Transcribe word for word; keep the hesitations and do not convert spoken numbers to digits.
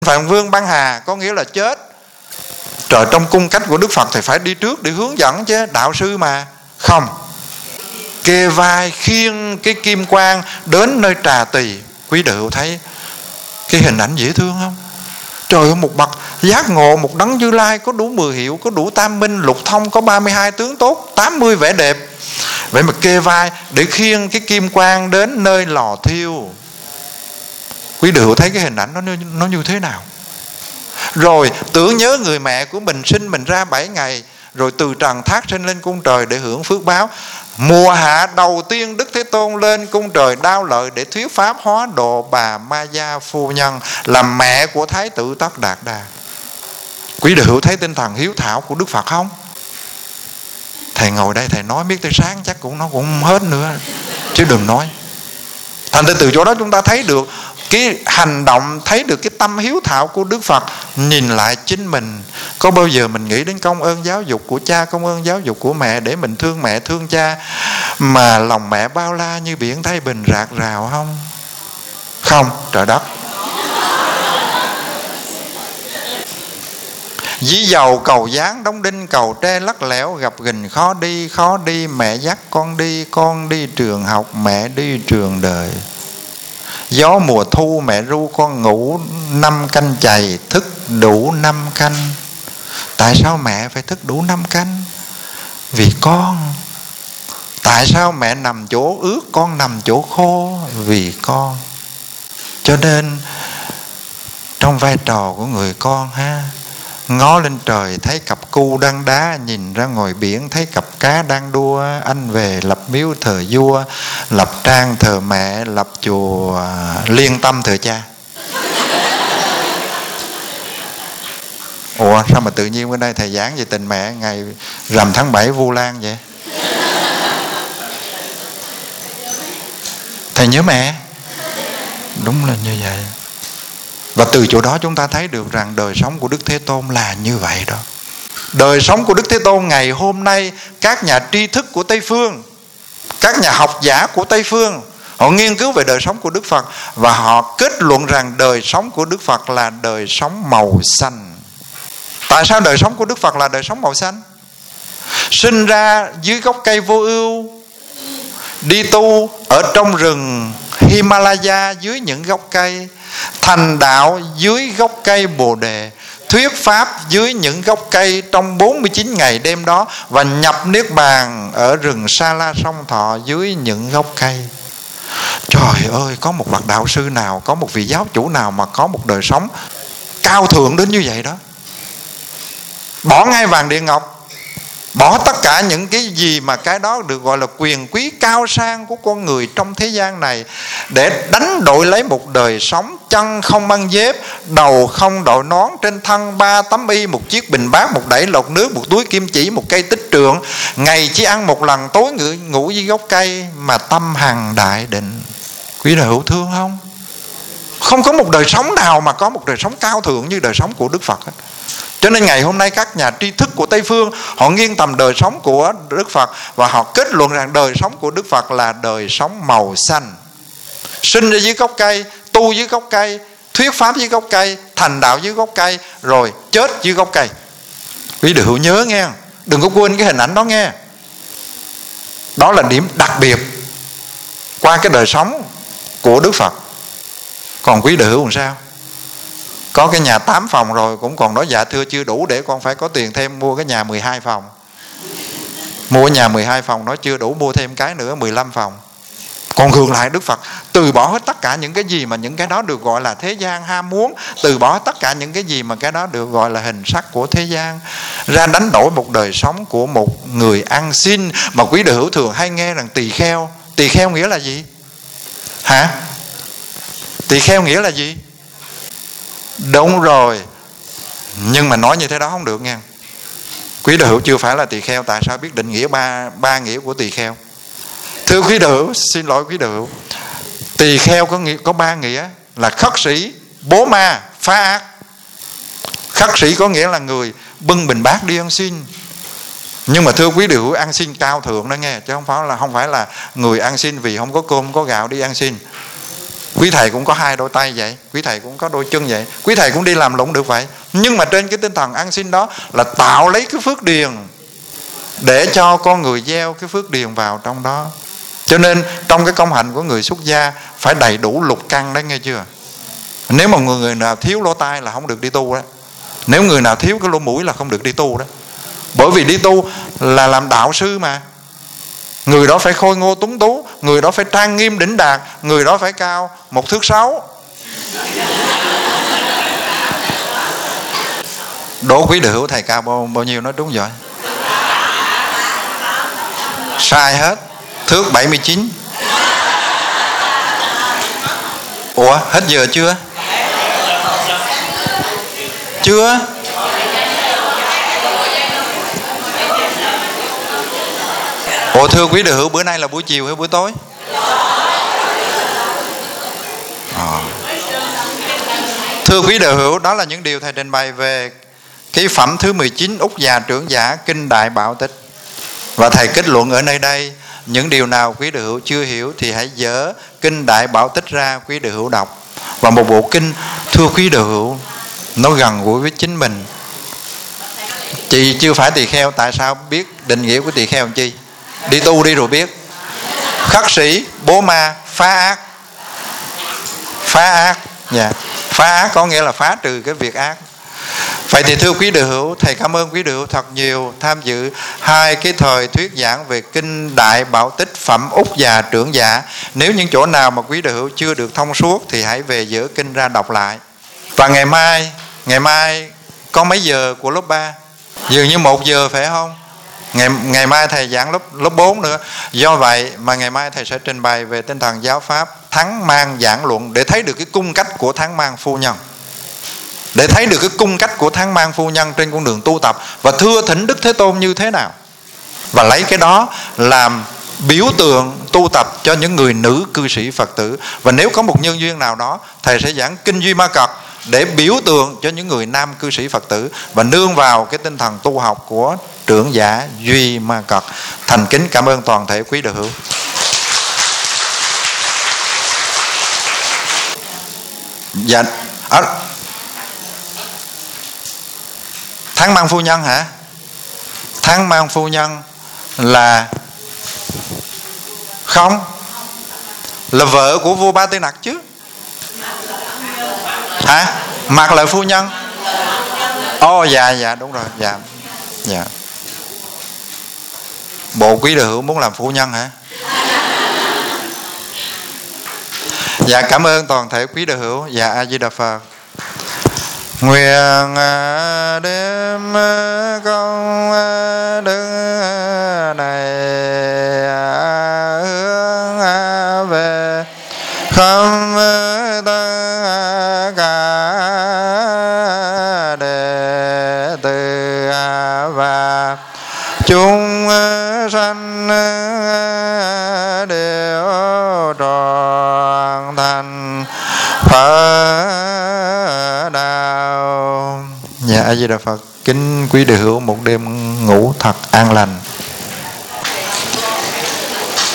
Phạm Vương băng hà có nghĩa là chết. Trời, trong cung cách của Đức Phật thì phải đi trước để hướng dẫn chứ, đạo sư mà. Không, kê vai khiêng cái kim quang đến nơi Trà Tỳ. Quý đệ hữu thấy cái hình ảnh dễ thương không? Trời ơi, một bậc giác ngộ, một đấng Như Lai có đủ mười hiệu, có đủ tam minh, lục thông, có ba mươi hai tướng tốt, tám mươi vẻ đẹp. Vậy mà kê vai để khiêng cái kim quang đến nơi lò thiêu. Quý đệ hữu thấy cái hình ảnh nó, nó như thế nào? Rồi tưởng nhớ người mẹ của mình sinh mình ra bảy ngày, rồi từ trần thác sinh lên cung trời để hưởng phước báo. Mùa hạ đầu tiên Đức Thế Tôn lên cung trời đao lợi để thuyết pháp hóa độ bà Ma Gia phu nhân, là mẹ của Thái tử Tất Đạt Đa. Quý đệ hữu thấy tinh thần hiếu thảo của Đức Phật không? Thầy ngồi đây thầy nói biết tới sáng chắc cũng nó cũng không hết nữa, chứ đừng nói. Thành ra từ chỗ đó chúng ta thấy được cái hành động, thấy được cái tâm hiếu thảo của Đức Phật. Nhìn lại chính mình, có bao giờ mình nghĩ đến công ơn giáo dục của cha, công ơn giáo dục của mẹ để mình thương mẹ thương cha, mà lòng mẹ bao la như biển Thái Bình rạc rào không? Không, trời đất. Dí dầu cầu dáng đóng đinh, cầu tre lắc lẻo, gặp gình khó đi khó đi, mẹ dắt con đi, con đi trường học, mẹ đi trường đời. Gió mùa thu mẹ ru con ngủ năm canh chày, thức đủ năm canh. Tại sao mẹ phải thức đủ năm canh? Vì con. Tại sao mẹ nằm chỗ ướt, con nằm chỗ khô? Vì con. Cho nên trong vai trò của người con ha, ngó lên trời thấy cặp cu đang đá, nhìn ra ngoài biển thấy cặp cá đang đua. Anh về lập miếu thờ vua, lập trang thờ mẹ, lập chùa Liên Tâm thờ cha. Ủa sao mà tự nhiên bữa nay thầy giảng về tình mẹ ngày rằm tháng bảy Vu Lan vậy? Thầy nhớ mẹ. Đúng là như vậy. Và từ chỗ đó chúng ta thấy được rằng đời sống của Đức Thế Tôn là như vậy đó. Đời sống của Đức Thế Tôn ngày hôm nay, các nhà tri thức của Tây Phương, các nhà học giả của Tây Phương, họ nghiên cứu về đời sống của Đức Phật và họ kết luận rằng đời sống của Đức Phật là đời sống màu xanh. Tại sao đời sống của Đức Phật là đời sống màu xanh? Sinh ra dưới gốc cây vô ưu, đi tu ở trong rừng Himalaya dưới những gốc cây, thành đạo dưới gốc cây Bồ Đề, thuyết pháp dưới những gốc cây trong bốn mươi chín ngày đêm đó, và nhập niết bàn ở rừng Sa La Sông Thọ dưới những gốc cây. Trời ơi, có một bậc đạo sư nào, có một vị giáo chủ nào mà có một đời sống cao thượng đến như vậy đó? Bỏ ngai vàng địa ngọc, bỏ tất cả những cái gì mà cái đó được gọi là quyền quý cao sang của con người trong thế gian này, để đánh đổi lấy một đời sống chân không mang dép, đầu không đội nón, trên thân ba tấm y, một chiếc bình bát, một đẩy lọc nước, một túi kim chỉ, một cây tích trượng, ngày chỉ ăn một lần, tối ngủ, ngủ dưới gốc cây, mà tâm hằng đại định. Quý vị hữu thương không? Không có một đời sống nào mà có một đời sống cao thượng như đời sống của Đức Phật hết. Cho nên ngày hôm nay các nhà tri thức của Tây Phương họ nghiêng tầm đời sống của Đức Phật và họ kết luận rằng đời sống của Đức Phật là đời sống màu xanh. Sinh ra dưới gốc cây, tu dưới gốc cây, thuyết pháp dưới gốc cây, thành đạo dưới gốc cây, rồi chết dưới gốc cây. Quý vị hữu nhớ nghe, đừng có quên cái hình ảnh đó nghe. Đó là điểm đặc biệt qua cái đời sống của Đức Phật. Còn quý vị hữu làm sao? Có cái nhà tám phòng rồi cũng còn nói dạ thưa chưa đủ, để con phải có tiền thêm mua cái nhà mười hai phòng. Mua nhà mười hai phòng nói chưa đủ, mua thêm cái nữa mười lăm phòng. Còn ngược lại Đức Phật từ bỏ hết tất cả những cái gì mà những cái đó được gọi là thế gian ham muốn, từ bỏ tất cả những cái gì mà cái đó được gọi là hình sắc của thế gian, ra đánh đổi một đời sống của một người ăn xin. Mà quý đệ hữu thường hay nghe rằng tỳ kheo. Tỳ kheo nghĩa là gì? Hả? Tỳ kheo nghĩa là gì? Đúng rồi. Nhưng mà nói như thế đó không được nha. Quý đệ hữu chưa phải là tỳ kheo. Tại sao biết định nghĩa ba, ba nghĩa của tỳ kheo? Thưa quý đệ hữu, xin lỗi quý đệ hữu, tỳ kheo có nghĩa, có ba nghĩa là khất sĩ, bố ma, phá ác. Khất sĩ có nghĩa là người bưng bình bát đi ăn xin. Nhưng mà thưa quý đệ hữu, ăn xin cao thượng đó nghe, chứ không phải là không phải là người ăn xin vì không có cơm không có gạo đi ăn xin. Quý thầy cũng có hai đôi tay vậy, quý thầy cũng có đôi chân vậy, quý thầy cũng đi làm lụng được vậy. Nhưng mà trên cái tinh thần ăn xin đó là tạo lấy cái phước điền để cho con người gieo cái phước điền vào trong đó. Cho nên trong cái công hạnh của người xuất gia phải đầy đủ lục căn đấy, nghe chưa? Nếu mà người, người nào thiếu lỗ tai là không được đi tu đó. Nếu người nào thiếu cái lỗ mũi là không được đi tu đó. Bởi vì đi tu là làm đạo sư mà. Người đó phải khôi ngô tuấn tú, người đó phải trang nghiêm đỉnh đạt, người đó phải cao một thước sáu. Đố quý đệ hữu thầy cao bao, bao nhiêu nói đúng rồi? Sai hết. Thước bảy mươi chín. Ủa hết giờ chưa? Chưa? Ủa thưa quý đệ hữu, bữa nay là buổi chiều hay buổi tối? À. Thưa quý đệ hữu, đó là những điều thầy trình bày về cái phẩm thứ mười chín Úc Già Trưởng Giả Kinh Đại Bảo Tích. Và thầy kết luận ở nơi đây, những điều nào quý đệ hữu chưa hiểu thì hãy dỡ Kinh Đại Bảo Tích ra quý đệ hữu đọc. Và một bộ kinh, thưa quý đệ hữu, nó gần gũi với chính mình. Chị chưa phải tỳ kheo, tại sao biết định nghĩa của tỳ kheo làm chi? Đi tu đi rồi biết. Khắc sĩ, bố ma, phá ác. Phá ác, yeah. Phá ác có nghĩa là phá trừ cái việc ác. Vậy thì thưa quý đệ hữu, thầy cảm ơn quý đệ hữu thật nhiều tham dự hai cái thời thuyết giảng về Kinh Đại Bảo Tích phẩm Úc Già Trưởng Giả. Nếu những chỗ nào mà quý đệ hữu chưa được thông suốt thì hãy về dỡ kinh ra đọc lại. Và ngày mai, ngày mai có mấy giờ của lớp ba? Dường như một giờ phải không? Ngày, ngày mai thầy giảng lớp, lớp bốn nữa. Do vậy mà ngày mai thầy sẽ trình bày về tinh thần giáo pháp Thắng Mang Giảng Luận, để thấy được cái cung cách của Thắng Mang Phu Nhân, để thấy được cái cung cách của Thắng Mang Phu Nhân trên con đường tu tập và thưa thỉnh Đức Thế Tôn như thế nào, và lấy cái đó làm biểu tượng tu tập cho những người nữ cư sĩ Phật tử. Và nếu có một nhân duyên nào đó, thầy sẽ giảng Kinh Duy Ma Cật để biểu tượng cho những người nam cư sĩ Phật tử, và nương vào cái tinh thần tu học của trưởng giả Duy Ma Cật. Thành kính cảm ơn toàn thể quý đệ hữu. Dạ, à, Thắng Mang Phu Nhân hả? Thắng Mang Phu Nhân là không, là vợ của vua Ba Tư Nặc chứ. Hả? Mạc Lợi Phu Nhân. Ồ oh, dạ dạ đúng rồi. Dạ dạ. Bộ quý đệ hữu muốn làm phu nhân hả? Dạ cảm ơn toàn thể quý đệ hữu. Dạ A Di Đà Phật. Nguyện đêm công đức này hướng về khắp tất cả đệ tử và chúng sanh đều trọn thành Phật đạo. Dạ A Di Đà Phật. Kính quý đệ hữu một đêm ngủ thật an lành.